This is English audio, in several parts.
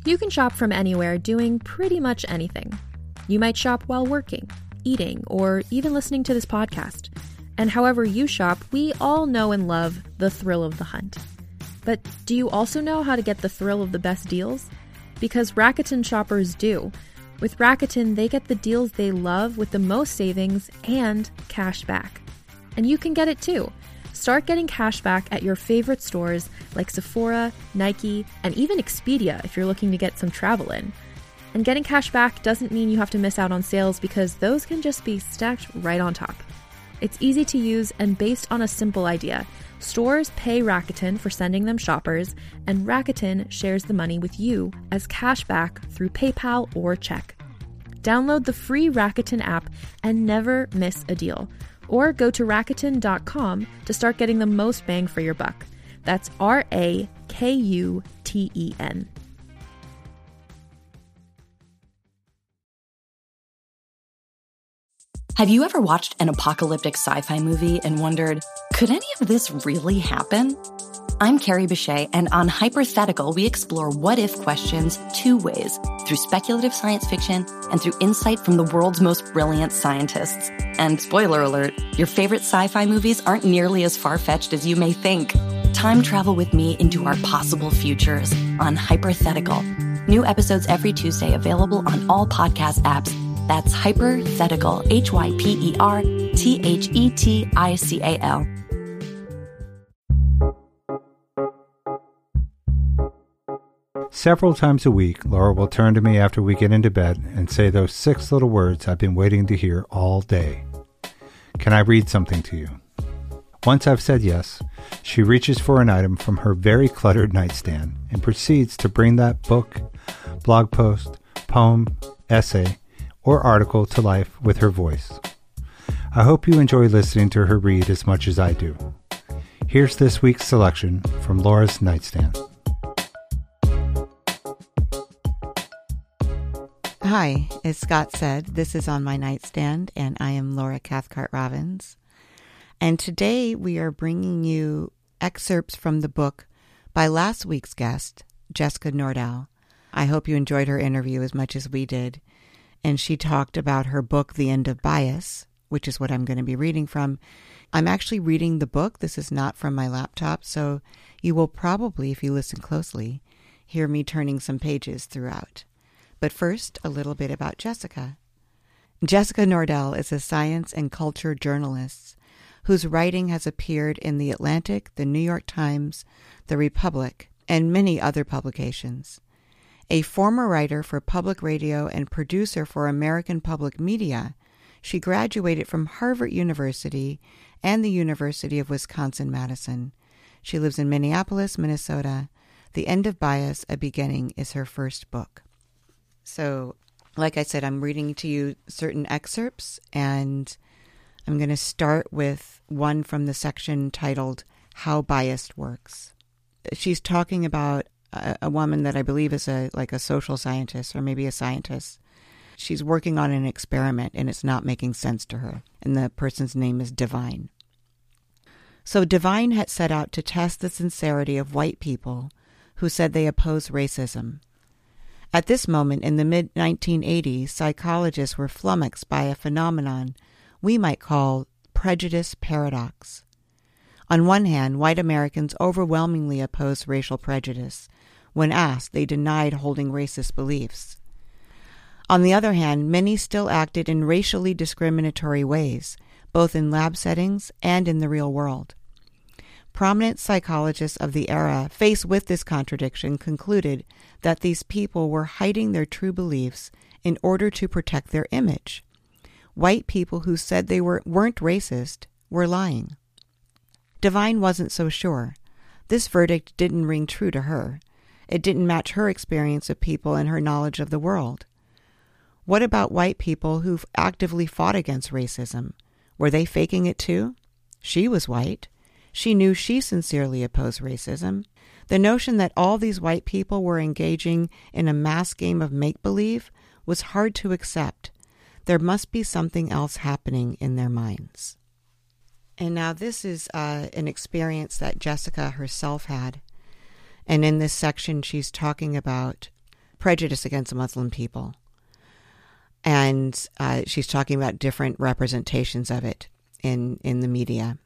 You can shop from anywhere doing pretty much anything. You might shop while working, eating, or even listening to this podcast. And however you shop, we all know and love the thrill of the hunt. But do you also know how to get the thrill of the best deals? Because Rakuten shoppers do. With Rakuten, they get the deals they love with the most savings and cash back. And you can get it too. Start getting cash back at your favorite stores like Sephora, Nike, and even Expedia if you're looking to get some travel in. And getting cash back doesn't mean you have to miss out on sales because those can just be stacked right on top. It's easy to use and based on a simple idea. Stores pay Rakuten for sending them shoppers, and Rakuten shares the money with you as cash back through PayPal or check. Download the free Rakuten app and never miss a deal. Or go to Rakuten.com to start getting the most bang for your buck. That's Rakuten. Have you ever watched an apocalyptic sci-fi movie and wondered, could any of this really happen? I'm Carrie Bechet, and on Hypothetical, we explore what-if questions two ways, through speculative science fiction and through insight from the world's most brilliant scientists. And spoiler alert, your favorite sci-fi movies aren't nearly as far-fetched as you may think. Time travel with me into our possible futures on Hypothetical. New episodes every Tuesday, available on all podcast apps. That's Hypothetical, Hyperthetical. Several times a week, Laura will turn to me after we get into bed and say those 6 little words I've been waiting to hear all day. Can I read something to you? Once I've said yes, she reaches for an item from her very cluttered nightstand and proceeds to bring that book, blog post, poem, essay, or article to life with her voice. I hope you enjoy listening to her read as much as I do. Here's this week's selection from Laura's nightstand. Hi, as Scott said, this is On My Nightstand, and I am Laura Cathcart-Robbins. And today we are bringing you excerpts from the book by last week's guest, Jessica Nordell. I hope you enjoyed her interview as much as we did. And she talked about her book, The End of Bias, which is what I'm going to be reading from. I'm actually reading the book. This is not from my laptop, so you will probably, if you listen closely, hear me turning some pages throughout. But first, a little bit about Jessica. Jessica Nordell is a science and culture journalist whose writing has appeared in The Atlantic, The New York Times, The Republic, and many other publications. A former writer for public radio and producer for American Public Media, she graduated from Harvard University and the University of Wisconsin-Madison. She lives in Minneapolis, Minnesota. The End of Bias, A Beginning is her first book. So, like I said, I'm reading to you certain excerpts, and I'm going to start with one from the section titled How Bias Works. She's talking about a woman that I believe is a social scientist or maybe a scientist. She's working on an experiment, and it's not making sense to her. And the person's name is Divine. So Divine had set out to test the sincerity of white people who said they oppose racism. At this moment in the mid-1980s, psychologists were flummoxed by a phenomenon we might call prejudice paradox. On one hand, white Americans overwhelmingly opposed racial prejudice. When asked, they denied holding racist beliefs. On the other hand, many still acted in racially discriminatory ways, both in lab settings and in the real world. Prominent psychologists of the era, faced with this contradiction, concluded that these people were hiding their true beliefs in order to protect their image. White people who said they weren't racist were lying. Divine wasn't so sure. This verdict didn't ring true to her. It didn't match her experience of people and her knowledge of the world. What about white people who've actively fought against racism? Were they faking it too? She was white. She knew she sincerely opposed racism. The notion that all these white people were engaging in a mass game of make-believe was hard to accept. There must be something else happening in their minds. And now this is an experience that Jessica herself had. And in this section, she's talking about prejudice against Muslim people. And she's talking about different representations of it in the media.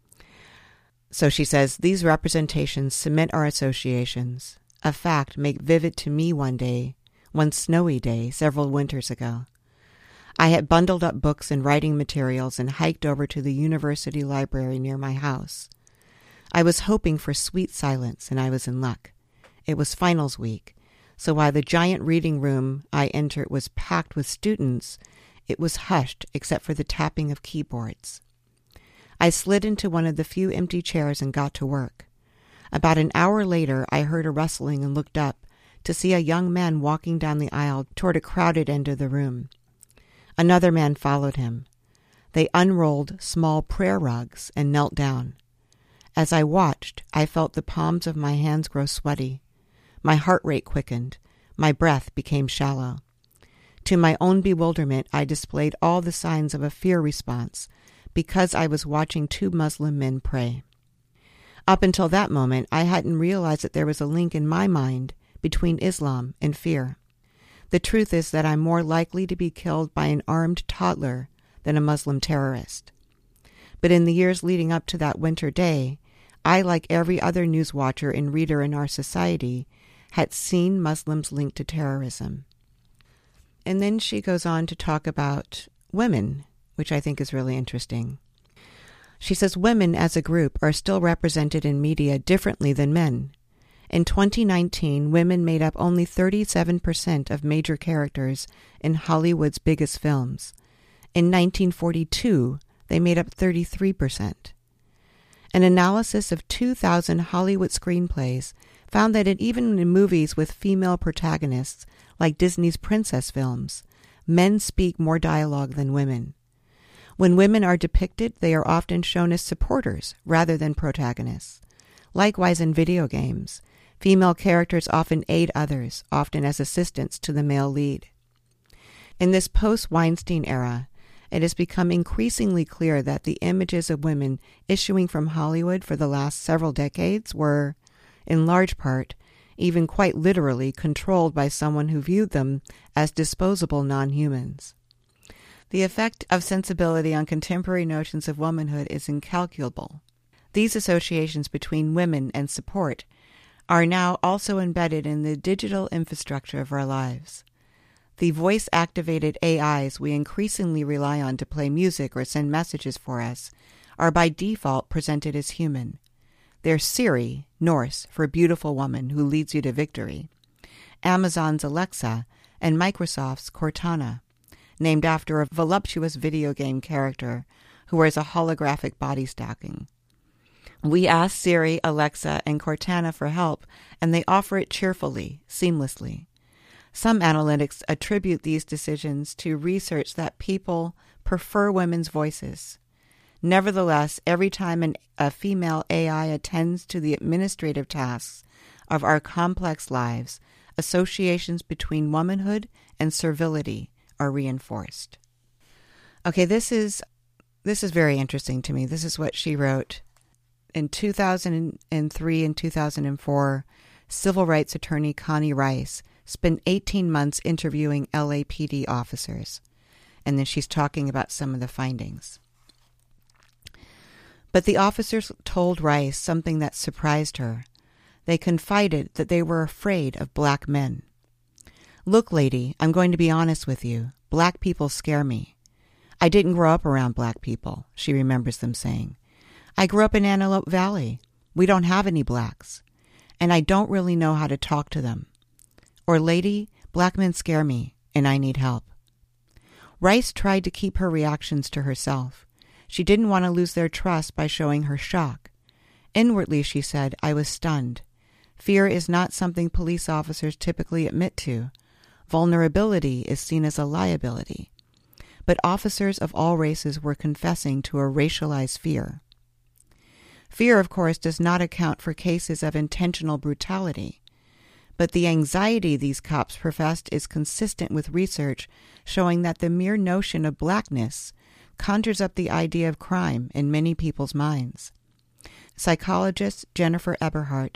So she says, these representations cement our associations. A fact made vivid to me one snowy day several winters ago. I had bundled up books and writing materials and hiked over to the university library near my house. I was hoping for sweet silence, and I was in luck. It was finals week, so while the giant reading room I entered was packed with students, it was hushed except for the tapping of keyboards. I slid into one of the few empty chairs and got to work. About an hour later, I heard a rustling and looked up to see a young man walking down the aisle toward a crowded end of the room. Another man followed him. They unrolled small prayer rugs and knelt down. As I watched, I felt the palms of my hands grow sweaty. My heart rate quickened. My breath became shallow. To my own bewilderment, I displayed all the signs of a fear response because I was watching two Muslim men pray. Up until that moment, I hadn't realized that there was a link in my mind between Islam and fear. The truth is that I'm more likely to be killed by an armed toddler than a Muslim terrorist. But in the years leading up to that winter day, I, like every other news watcher and reader in our society, had seen Muslims linked to terrorism. And then she goes on to talk about women, which I think is really interesting. She says women as a group are still represented in media differently than men. In 2019, women made up only 37% of major characters in Hollywood's biggest films. In 1942, they made up 33%. An analysis of 2,000 Hollywood screenplays found that even in movies with female protagonists, like Disney's princess films, men speak more dialogue than women. When women are depicted, they are often shown as supporters rather than protagonists. Likewise, in video games, female characters often aid others, often as assistants to the male lead. In this post-Weinstein era, it has become increasingly clear that the images of women issuing from Hollywood for the last several decades were, in large part, even quite literally, controlled by someone who viewed them as disposable non-humans. The effect of sensibility on contemporary notions of womanhood is incalculable. These associations between women and support are now also embedded in the digital infrastructure of our lives. The voice-activated AIs we increasingly rely on to play music or send messages for us are by default presented as human. They're Siri, Norse for beautiful woman who leads you to victory, Amazon's Alexa, and Microsoft's Cortana, named after a voluptuous video game character who wears a holographic body stocking. We ask Siri, Alexa, and Cortana for help, and they offer it cheerfully, seamlessly. Some analytics attribute these decisions to research that people prefer women's voices. Nevertheless, every time a female AI attends to the administrative tasks of our complex lives, associations between womanhood and servility are reinforced. Okay, this is very interesting to me. This is what she wrote. In 2003 and 2004, civil rights attorney Connie Rice spent 18 months interviewing LAPD officers. And then she's talking about some of the findings. But the officers told Rice something that surprised her. They confided that they were afraid of black men. Look, lady, I'm going to be honest with you. Black people scare me. I didn't grow up around black people, she remembers them saying. I grew up in Antelope Valley. We don't have any blacks. And I don't really know how to talk to them. Or, lady, black men scare me, and I need help. Rice tried to keep her reactions to herself. She didn't want to lose their trust by showing her shock. Inwardly, she said, I was stunned. Fear is not something police officers typically admit to. Vulnerability is seen as a liability. But officers of all races were confessing to a racialized fear. Fear, of course, does not account for cases of intentional brutality. But the anxiety these cops professed is consistent with research showing that the mere notion of blackness conjures up the idea of crime in many people's minds. Psychologist Jennifer Eberhardt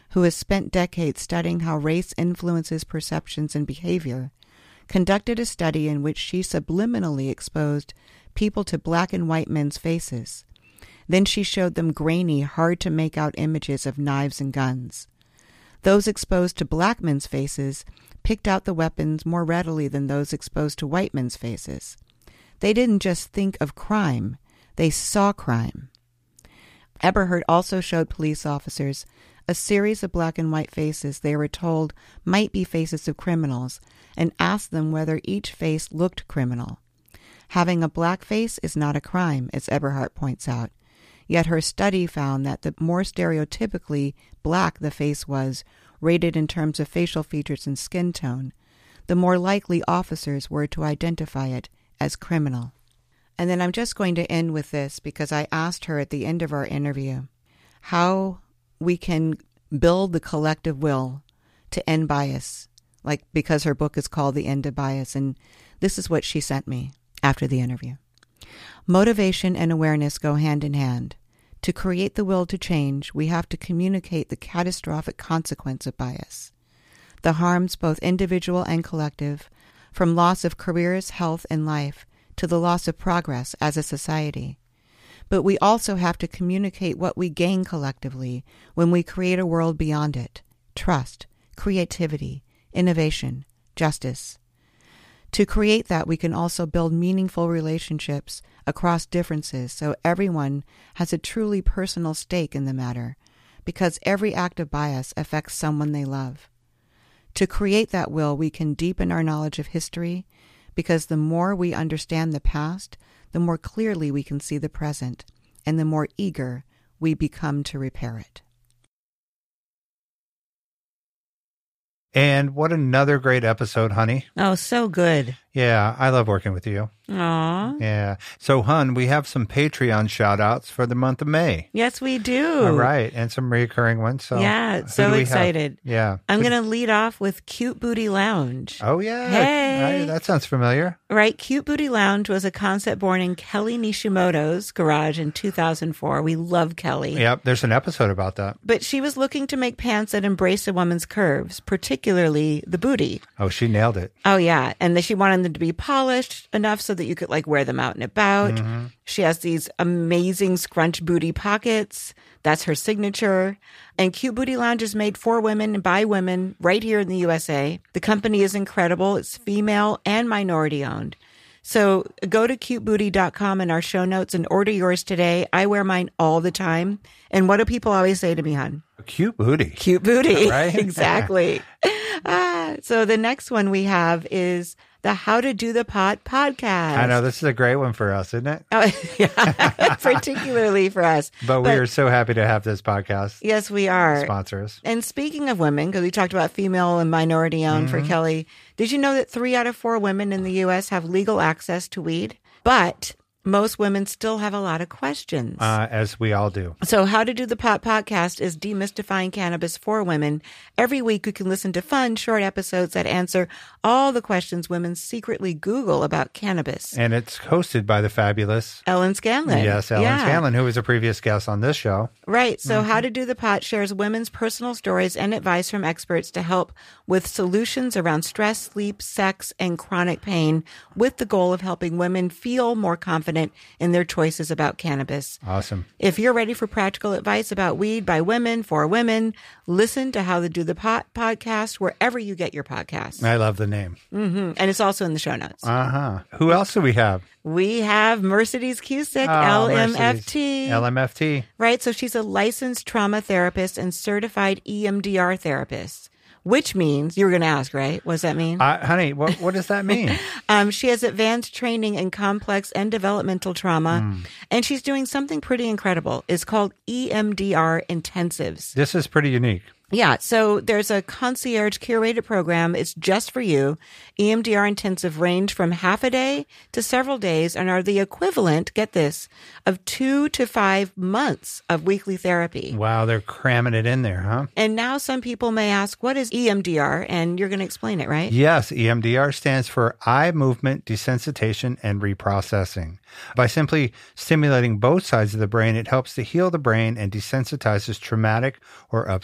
who has spent decades studying how race influences perceptions and behavior, conducted a study in which she subliminally exposed people to black and white men's faces. Then she showed them grainy, hard-to-make-out images of knives and guns. Those exposed to black men's faces picked out the weapons more readily than those exposed to white men's faces. They didn't just think of crime, they saw crime. Eberhardt also showed police officers a series of black and white faces they were told might be faces of criminals and asked them whether each face looked criminal. Having a black face is not a crime, as Eberhardt points out. Yet her study found that the more stereotypically black the face was, rated in terms of facial features and skin tone, the more likely officers were to identify it as criminal. And then I'm just going to end with this because I asked her at the end of our interview how we can build the collective will to end bias, because her book is called The End of Bias. And this is what she sent me after the interview. Motivation and awareness go hand in hand. To create the will to change, we have to communicate the catastrophic consequence of bias. The harms, both individual and collective, from loss of careers, health, and life, to the loss of progress as a society. But we also have to communicate what we gain collectively when we create a world beyond it: trust, creativity, innovation, justice. To create that, we can also build meaningful relationships across differences so everyone has a truly personal stake in the matter, because every act of bias affects someone they love. To create that will, we can deepen our knowledge of history, because the more we understand the past, the more clearly we can see the present, and the more eager we become to repair it. And what another great episode, honey. Oh, so good. Yeah, I love working with you. Aw. Yeah. So, hun, we have some Patreon shout-outs for the month of May. Yes, we do. All right. And some recurring ones. So yeah, so excited. Yeah. I'm going to lead off with Cute Booty Lounge. Oh, yeah. Hey. Right. That sounds familiar. Right. Cute Booty Lounge was a concept born in Kelly Nishimoto's garage in 2004. We love Kelly. Yep. There's an episode about that. But she was looking to make pants that embrace a woman's curves, particularly the booty. Oh, she nailed it. Oh, yeah. And she wanted them to be polished enough so that you could wear them out and about. Mm-hmm. She has these amazing scrunch booty pockets. That's her signature. And Cute Booty Lounge is made for women and by women right here in the USA. The company is incredible. It's female and minority owned. So go to cutebooty.com in our show notes and order yours today. I wear mine all the time. And what do people always say to me, hon? Cute booty. Cute booty. Right? Exactly. So the next one we have is the How to Do the Pot podcast. I know, this is a great one for us, isn't it? Oh, yeah, particularly for us. But we are so happy to have this podcast. Yes, we are. Sponsor us. And speaking of women, because we talked about female and minority owned for Kelly, did you know that 3 out of 4 women in the U.S. have legal access to weed? But most women still have a lot of questions. As we all do. So How to Do the Pot podcast is demystifying cannabis for women. Every week you can listen to fun, short episodes that answer all the questions women secretly Google about cannabis. And it's hosted by the fabulous Ellen Scanlon. Yes, Ellen Scanlon, who was a previous guest on this show. Right. So How to Do the Pot shares women's personal stories and advice from experts to help with solutions around stress, sleep, sex, and chronic pain, with the goal of helping women feel more confident in their choices about cannabis. Awesome. If you're ready for practical advice about weed by women for women, listen to How to Do the Pot podcast wherever you get your podcasts. I love the name. Mm-hmm. And it's also in the show notes. Who else do we have? We have Mercedes Cusick, LMFT. LMFT. Right. So she's a licensed trauma therapist and certified EMDR therapist. Which means, you were going to ask, right? What does that mean? Honey, what does that mean? She has advanced training in complex and developmental trauma, and she's doing something pretty incredible. It's called EMDR intensives. This is pretty unique. Yeah, so there's a concierge curated program. It's just for you. EMDR intensive range from half a day to several days and are the equivalent, get this, of 2 to 5 months of weekly therapy. Wow, they're cramming it in there, huh? And now some people may ask, what is EMDR? And you're going to explain it, right? Yes, EMDR stands for eye movement desensitization and reprocessing. By simply stimulating both sides of the brain, it helps to heal the brain and desensitizes traumatic or upsetting memories.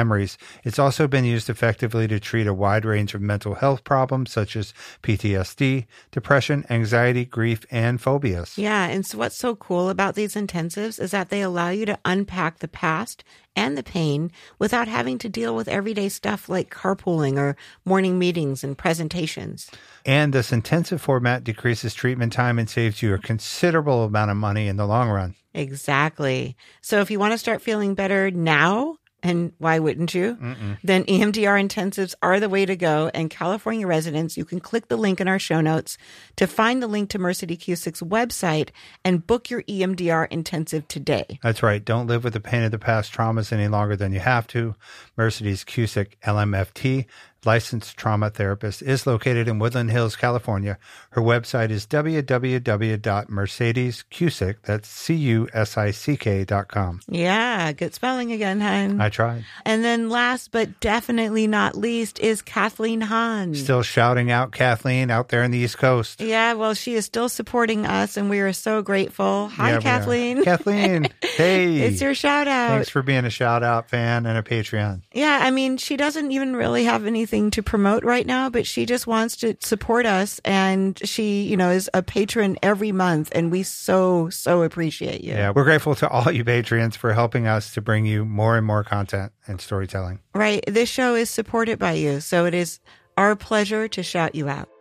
memories. It's also been used effectively to treat a wide range of mental health problems such as PTSD, depression, anxiety, grief, and phobias. Yeah, and so what's so cool about these intensives is that they allow you to unpack the past and the pain without having to deal with everyday stuff like carpooling or morning meetings and presentations. And this intensive format decreases treatment time and saves you a considerable amount of money in the long run. Exactly. So if you want to start feeling better now, and why wouldn't you? Then EMDR intensives are the way to go. And California residents, you can click the link in our show notes to find the link to Mercedes Cusick's website and book your EMDR intensive today. That's right. Don't live with the pain of the past traumas any longer than you have to. Mercedes Cusick, LMFT, licensed trauma therapist, is located in Woodland Hills, California. Her website is www.mercedescusick, that's CUSICK.com. Yeah, good spelling again, hon. I tried. And then last but definitely not least is Kathleen Hahn. Still shouting out Kathleen out there in the East Coast. Yeah, well, she is still supporting us, and we are so grateful. Hi, Kathleen. Kathleen, hey. It's your shout out. Thanks for being a shout out fan and a Patreon. Yeah, I mean, she doesn't even really have anything to promote right now, but she just wants to support us, and she, is a patron every month, and we so appreciate you. Yeah, we're grateful to all you Patreons for helping us to bring you more and more content and storytelling. Right. This show is supported by you, so it is our pleasure to shout you out.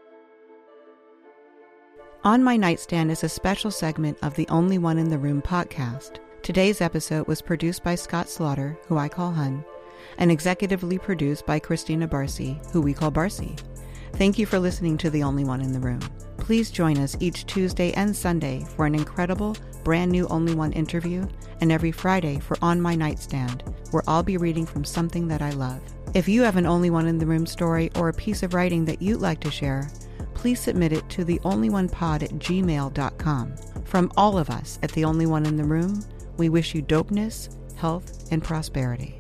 On My Nightstand is a special segment of the Only One in the Room podcast. Today's episode was produced by Scott Slaughter, who I call Hun, and executively produced by Christina Barcy, who we call Barcy. Thank you for listening to The Only One in the Room. Please join us each Tuesday and Sunday for an incredible, brand new Only One interview, and every Friday for On My Nightstand, where I'll be reading from something that I love. If you have an Only One in the Room story or a piece of writing that you'd like to share, please submit it to theonlyonePod@gmail.com. From all of us at The Only One in the Room, we wish you dopeness, health, and prosperity.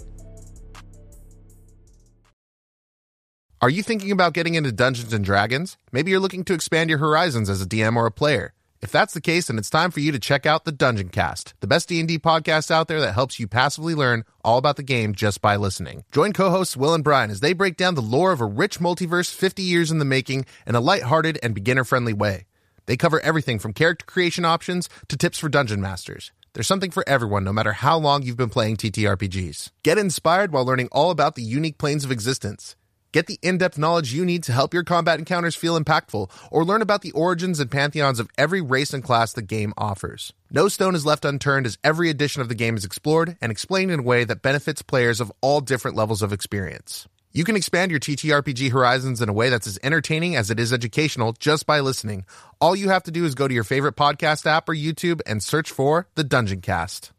Are you thinking about getting into Dungeons & Dragons? Maybe you're looking to expand your horizons as a DM or a player. If that's the case, then it's time for you to check out the Dungeon Cast, the best D&D podcast out there that helps you passively learn all about the game just by listening. Join co-hosts Will and Brian as they break down the lore of a rich multiverse 50 years in the making in a lighthearted and beginner-friendly way. They cover everything from character creation options to tips for dungeon masters. There's something for everyone, no matter how long you've been playing TTRPGs. Get inspired while learning all about the unique planes of existence. Get the in-depth knowledge you need to help your combat encounters feel impactful, or learn about the origins and pantheons of every race and class the game offers. No stone is left unturned as every edition of the game is explored and explained in a way that benefits players of all different levels of experience. You can expand your TTRPG horizons in a way that's as entertaining as it is educational just by listening. All you have to do is go to your favorite podcast app or YouTube and search for The Dungeon Cast.